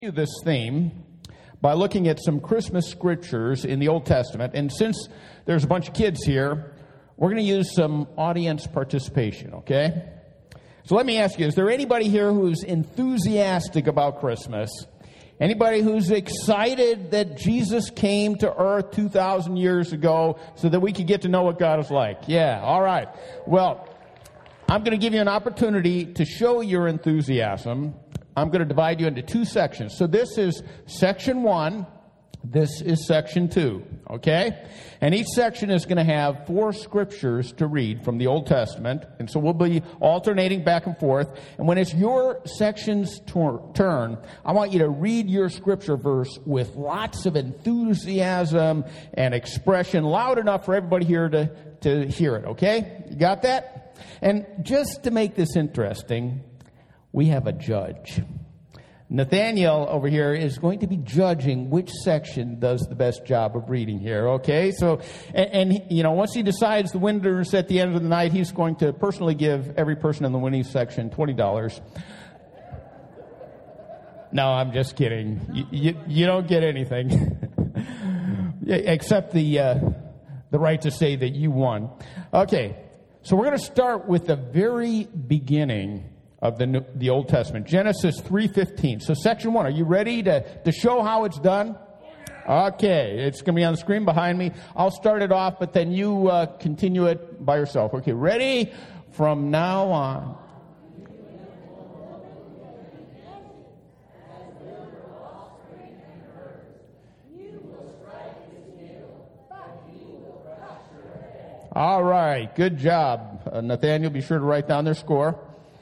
This theme by looking at some Christmas scriptures in the Old Testament. And since there's a bunch of kids here, we're going to use some audience participation, okay? So let me ask you, is there anybody here who's enthusiastic about Christmas? Anybody who's excited that Jesus came to earth 2,000 years ago so that we could get to know what God is like? Yeah, all right. Well, I'm going to give you an opportunity to show your enthusiasm. I'm going to divide you into two sections. So this is section 1. This is section 2. Okay? And each section is going to have 4 scriptures to read from the Old Testament. And so we'll be alternating back and forth. And when it's your section's turn, I want you to read your scripture verse with lots of enthusiasm and expression, loud enough for everybody here to hear it. Okay? You got that? And just to make this interesting, we have a judge. Nathaniel over here is going to be judging which section does the best job of reading here, okay? So, and you know, once he decides the winners at the end of the night, he's going to personally give every person in the winning section $20. No, I'm just kidding. You don't get anything. Except the right to say that you won. Okay, so we're going to start with the very beginning of the Old Testament, Genesis 3:15. So section 1, are you ready to show how it's done? Okay, it's going to be on the screen behind me. I'll start it off, but then you continue it by yourself. Okay, ready? From now on. All right, good job. Nathaniel, be sure to write down their score.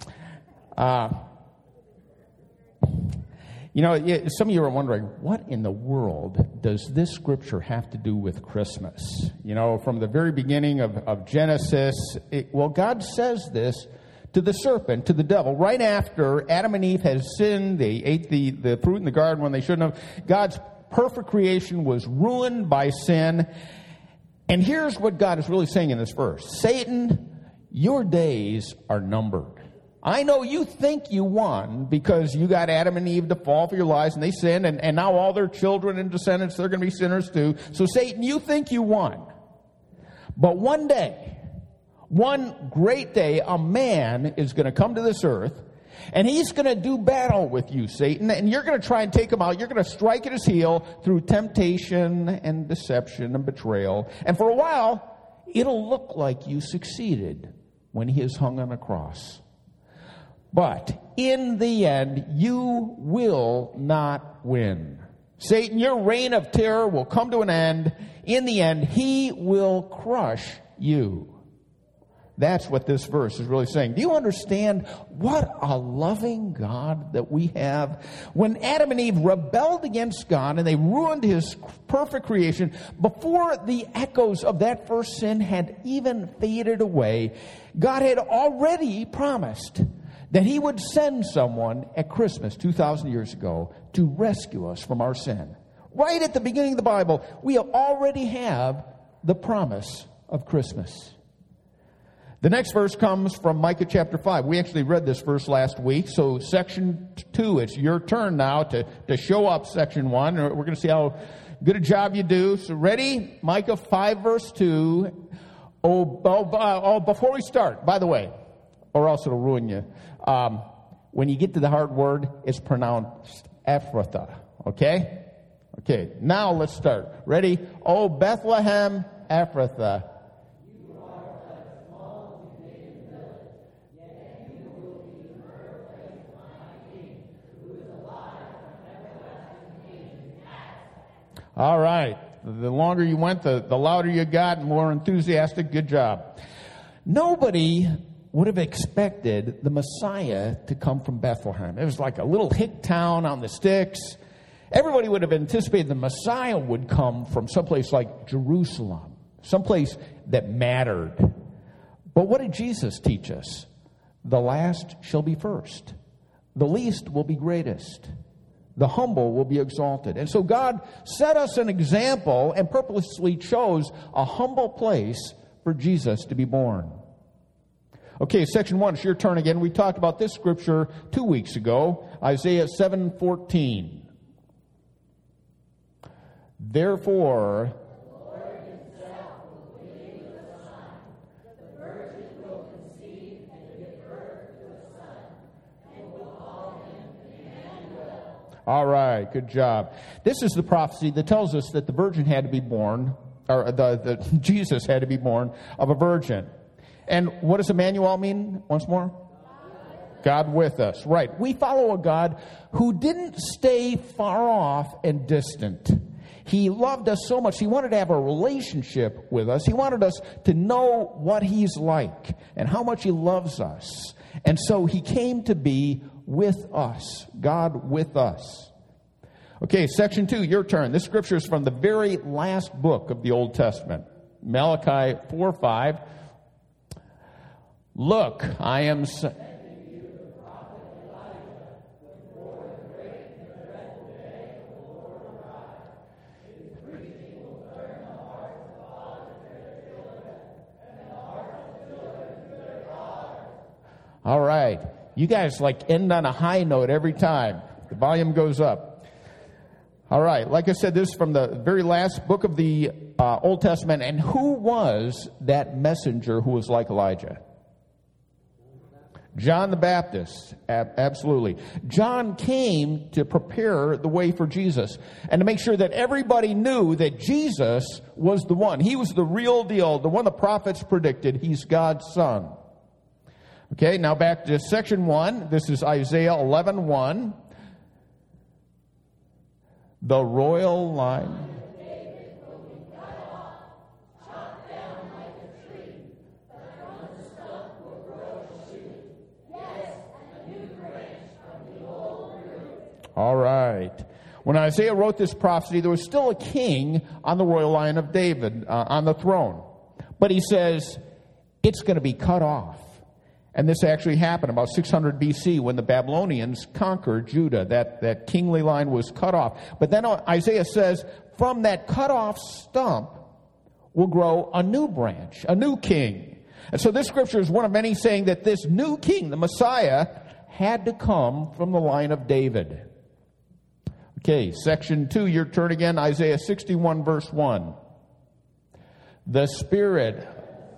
You know, some of you are wondering, what in the world does this scripture have to do with Christmas? You know, from the very beginning of Genesis, well, God says this to the serpent, to the devil, right after Adam and Eve had sinned. They ate the fruit in the garden when they shouldn't have. God's perfect creation was ruined by sin. And here's what God is really saying in this verse. Satan, your days are numbered. I know you think you won because you got Adam and Eve to fall for your lies and they sinned, and now all their children and descendants, they're going to be sinners too. So Satan, you think you won. But one day, one great day, a man is going to come to this earth and he's going to do battle with you, Satan, and you're going to try and take him out. You're going to strike at his heel through temptation and deception and betrayal. And for a while, it'll look like you succeeded when he is hung on a cross. But in the end, you will not win. Satan, your reign of terror will come to an end. In the end, he will crush you. That's what this verse is really saying. Do you understand what a loving God that we have? When Adam and Eve rebelled against God and they ruined his perfect creation, before the echoes of that first sin had even faded away, God had already promised that he would send someone at Christmas 2,000 years ago to rescue us from our sin. Right at the beginning of the Bible, we already have the promise of Christmas. The next verse comes from Micah chapter 5. We actually read this verse last week. So section 2, it's your turn now to show up section 1. We're going to see how good a job you do. So ready? Micah 5 verse 2. Before we start, by the way, or else it'll ruin you. When you get to the hard word, it's pronounced Ephrathah. Okay? Okay, now let's start. Ready? Oh, Bethlehem, Ephrathah. You are a small native village, yet you will be the birthplace of my king, who is alive from everlasting ages past. All right. The longer you went, the louder you got, more enthusiastic. Good job. Nobody would have expected the Messiah to come from Bethlehem. It was like a little hick town on the sticks. Everybody would have anticipated the Messiah would come from someplace like Jerusalem, someplace that mattered. But what did Jesus teach us? The last shall be first. The least will be greatest. The humble will be exalted. And so God set us an example and purposely chose a humble place for Jesus to be born. Okay, section 1, it's your turn again. We talked about this scripture 2 weeks ago, Isaiah 7:14. Therefore, all right, good job. This is the prophecy that tells us that the virgin had to be born, or Jesus had to be born of a virgin. And what does Emmanuel mean once more? God with us. Right. We follow a God who didn't stay far off and distant. He loved us so much. He wanted to have a relationship with us. He wanted us to know what He's like and how much He loves us. And so He came to be with us. God with us. Okay, section 2, your turn. This scripture is from the very last book of the Old Testament. Malachi 4:5. Look, I am... All right. You guys end on a high note every time. The volume goes up. All right. Like I said, this is from the very last book of the Old Testament. And who was that messenger who was like Elijah? John the Baptist. Absolutely. John came to prepare the way for Jesus and to make sure that everybody knew that Jesus was the one. He was the real deal, the one the prophets predicted. He's God's son. Okay, now back to section 1. This is Isaiah 11:1. The royal line. All right. When Isaiah wrote this prophecy, there was still a king on the royal line of David, on the throne. But he says, it's going to be cut off. And this actually happened about 600 BC when the Babylonians conquered Judah. That kingly line was cut off. But then Isaiah says, from that cut off stump will grow a new branch, a new king. And so this scripture is one of many saying that this new king, the Messiah, had to come from the line of David. Okay, section 2, your turn again, Isaiah 61, verse 1. The Spirit...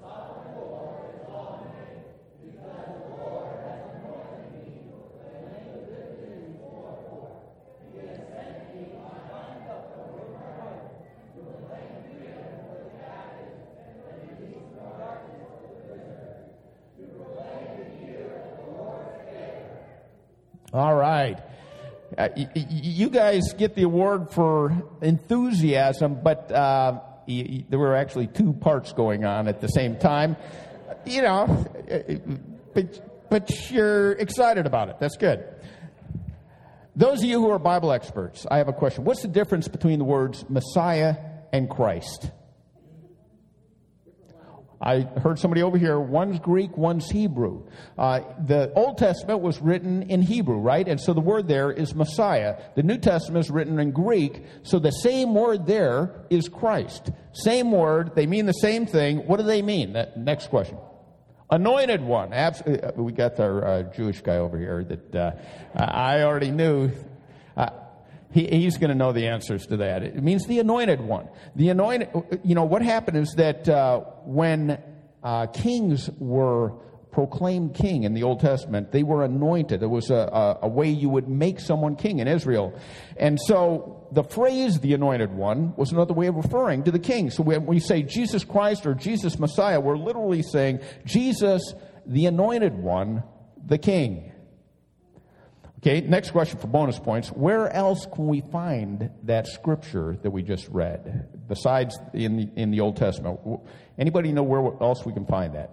All right. You guys get the award for enthusiasm, but there were actually two parts going on at the same time. You know, but you're excited about it. That's good. Those of you who are Bible experts, I have a question. What's the difference between the words Messiah and Christ? I heard somebody over here, one's Greek, one's Hebrew. The Old Testament was written in Hebrew, right? And so the word there is Messiah. The New Testament is written in Greek, so the same word there is Christ. Same word, they mean the same thing. What do they mean? Next question. Anointed one. Absolutely. We got our Jewish guy over here that I already knew. He's going to know the answers to that. It means the anointed one. The anointed, what happened is that when kings were proclaimed king in the Old Testament, they were anointed. It was a way you would make someone king in Israel. And so the phrase, the anointed one, was another way of referring to the king. So when we say Jesus Christ or Jesus Messiah, we're literally saying Jesus, the anointed one, the king. Okay, next question for bonus points. Where else can we find that scripture that we just read, besides in the Old Testament? Anybody know where else we can find that?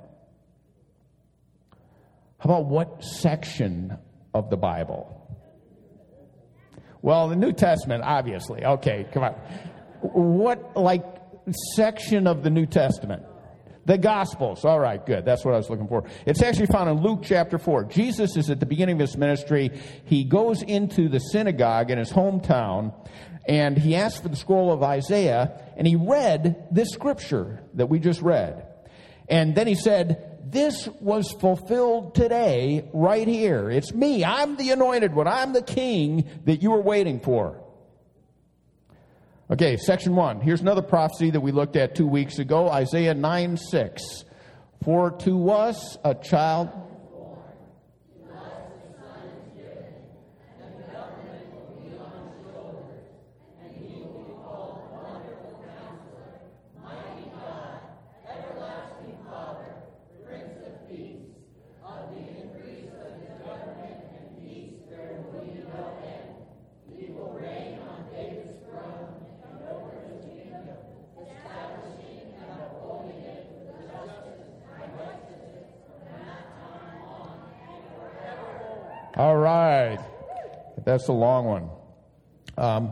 How about what section of the Bible? Well, the New Testament, obviously. Okay, come on. What, section of the New Testament? The Gospels. All right, good. That's what I was looking for. It's actually found in Luke chapter 4. Jesus is at the beginning of his ministry. He goes into the synagogue in his hometown, and he asked for the scroll of Isaiah, and he read this scripture that we just read. And then he said, this was fulfilled today right here. It's me. I'm the anointed one. I'm the king that you were waiting for. Okay, section 1. Here's another prophecy that we looked at 2 weeks ago, Isaiah 9:6. For to us a child... All right. That's a long one.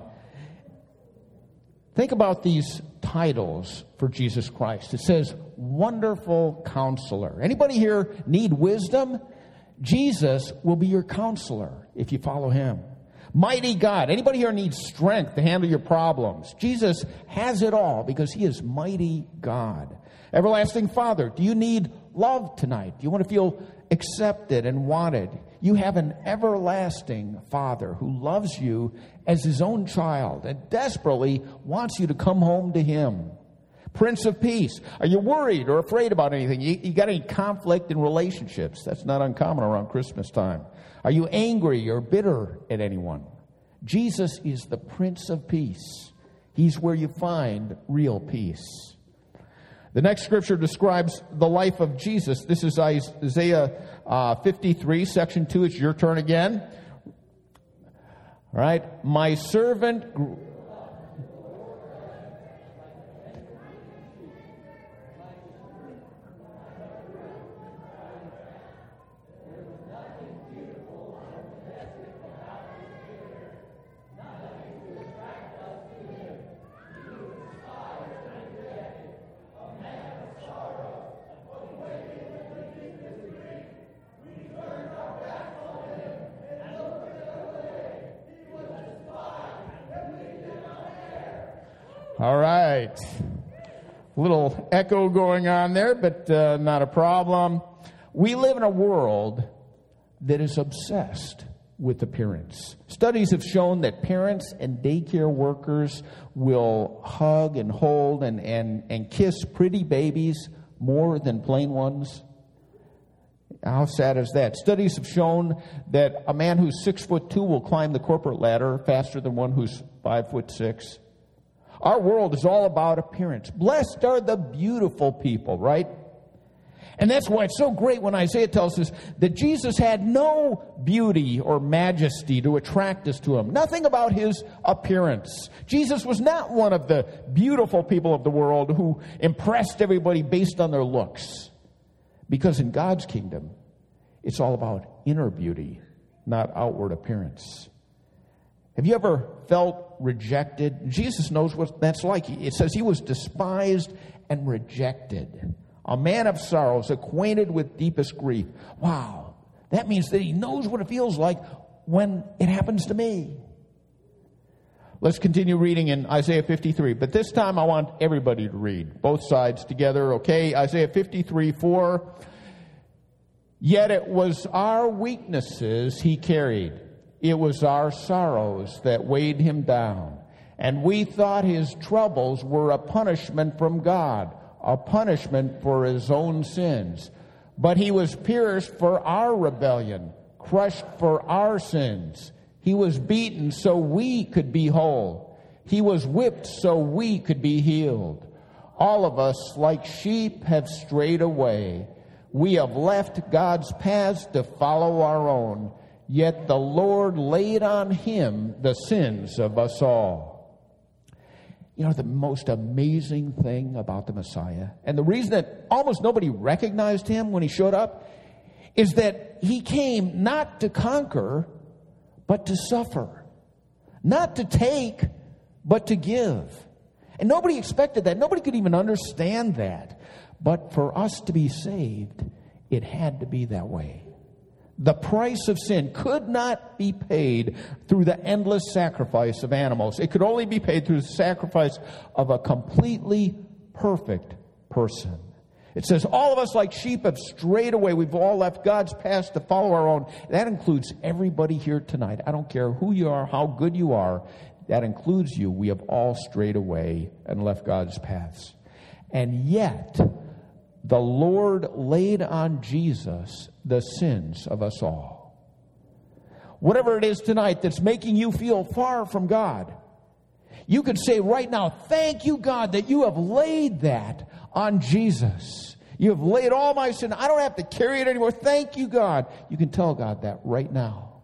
Think about these titles for Jesus Christ. It says, Wonderful Counselor. Anybody here need wisdom? Jesus will be your counselor if you follow him. Mighty God. Anybody here needs strength to handle your problems? Jesus has it all because he is mighty God. Everlasting Father. Do you need love tonight? Do you want to feel accepted and wanted? You have an everlasting Father who loves you as his own child and desperately wants you to come home to him. Prince of Peace. Are you worried or afraid about anything? You got any conflict in relationships? That's not uncommon around Christmas time. Are you angry or bitter at anyone? Jesus is the Prince of Peace. He's where you find real peace. The next scripture describes the life of Jesus. This is Isaiah 53, section 2. It's your turn again. All right. My servant... All right. A little echo going on there, but not a problem. We live in a world that is obsessed with appearance. Studies have shown that parents and daycare workers will hug and hold and kiss pretty babies more than plain ones. How sad is that? Studies have shown that a man who's 6'2" will climb the corporate ladder faster than one who's 5'6". Our world is all about appearance. Blessed are the beautiful people, right? And that's why it's so great when Isaiah tells us that Jesus had no beauty or majesty to attract us to him. Nothing about his appearance. Jesus was not one of the beautiful people of the world who impressed everybody based on their looks. Because in God's kingdom, it's all about inner beauty, not outward appearance. Have you ever felt rejected? Jesus knows what that's like. It says he was despised and rejected. A man of sorrows, acquainted with deepest grief. Wow. That means that he knows what it feels like when it happens to me. Let's continue reading in Isaiah 53. But this time I want everybody to read. Both sides together, okay? Isaiah 53:4. Yet it was our weaknesses he carried. It was our sorrows that weighed him down. And we thought his troubles were a punishment from God, a punishment for his own sins. But he was pierced for our rebellion, crushed for our sins. He was beaten so we could be whole. He was whipped so we could be healed. All of us, like sheep, have strayed away. We have left God's paths to follow our own. Yet the Lord laid on him the sins of us all. You know, the most amazing thing about the Messiah, and the reason that almost nobody recognized him when he showed up, is that he came not to conquer, but to suffer. Not to take, but to give. And nobody expected that. Nobody could even understand that. But for us to be saved, it had to be that way. The price of sin could not be paid through the endless sacrifice of animals. It could only be paid through the sacrifice of a completely perfect person. It says, all of us like sheep have strayed away. We've all left God's path to follow our own. That includes everybody here tonight. I don't care who you are, how good you are. That includes you. We have all strayed away and left God's paths. And yet, the Lord laid on Jesus the sins of us all. Whatever it is tonight that's making you feel far from God, you can say right now, thank you, God, that you have laid that on Jesus. You have laid all my sin. I don't have to carry it anymore. Thank you, God. You can tell God that right now.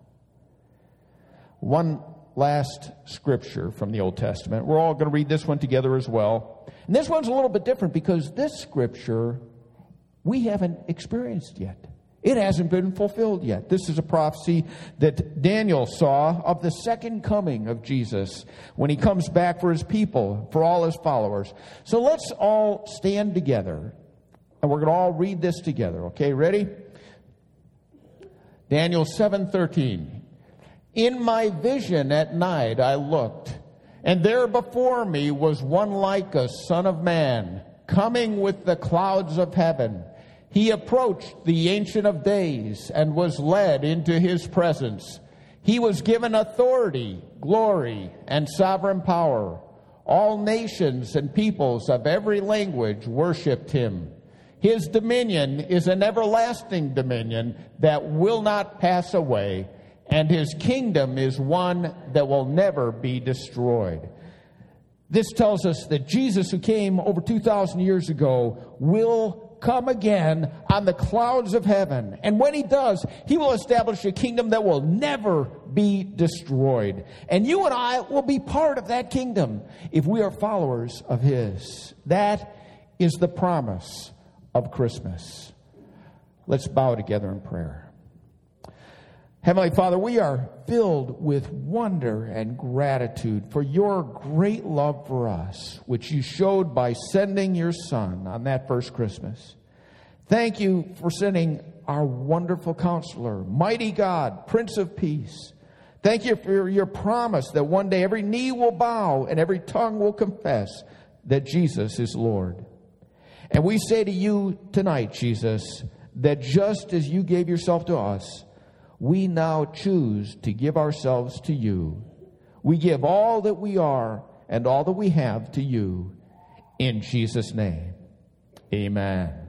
One last scripture from the Old Testament. We're all going to read this one together as well. And this one's a little bit different because this scripture we haven't experienced yet. It hasn't been fulfilled yet. This is a prophecy that Daniel saw of the second coming of Jesus when he comes back for his people, for all his followers. So let's all stand together and we're going to all read this together. Okay, ready? Daniel 7:13. In my vision at night I looked, and there before me was one like a son of man, coming with the clouds of heaven. He approached the Ancient of Days and was led into his presence. He was given authority, glory, and sovereign power. All nations and peoples of every language worshipped him. His dominion is an everlasting dominion that will not pass away, and his kingdom is one that will never be destroyed. This tells us that Jesus, who came over 2,000 years ago, will come again on the clouds of heaven. And when he does, he will establish a kingdom that will never be destroyed. And you and I will be part of that kingdom if we are followers of his. That is the promise of Christmas. Let's bow together in prayer. Heavenly Father, we are filled with wonder and gratitude for your great love for us, which you showed by sending your Son on that first Christmas. Thank you for sending our wonderful Counselor, mighty God, Prince of Peace. Thank you for your promise that one day every knee will bow and every tongue will confess that Jesus is Lord. And we say to you tonight, Jesus, that just as you gave yourself to us, we now choose to give ourselves to you. We give all that we are and all that we have to you. In Jesus' name, amen.